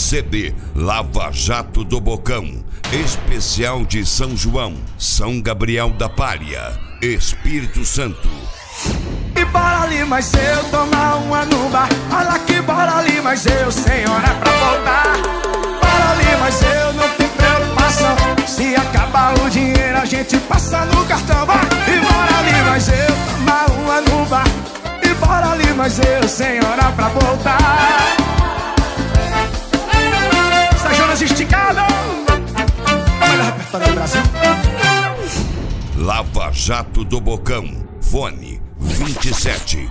CD Lava Jato do Bocão, especial de São João, São Gabriel da Palha, Espírito Santo. E bora ali, mas eu tomar uma no bar. Olha que bora ali, mas eu sem hora pra voltar. Bora ali, mas eu não tenho preocupação. Se acabar o dinheiro a gente passa no cartão. Vai! E bora ali, mas eu tomar uma no bar. E bora ali, mas eu sem hora pra voltar. Essa Jonas esticado. Olha o repertório do Brasil. Lava Jato do Bocão. Fone 27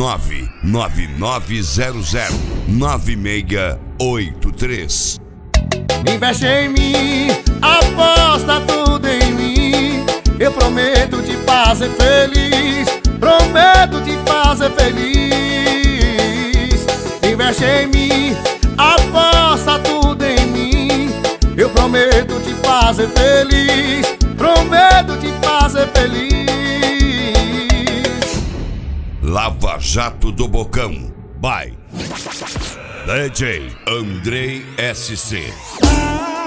99900 9683. Investe em mim, aposta tudo em mim. Eu prometo te fazer feliz. Prometo te fazer feliz. Investe em mim, aposta tudo em mim. Eu prometo te fazer feliz. Prometo te fazer feliz. Lava Jato do Bocão. By DJ Andrei SC.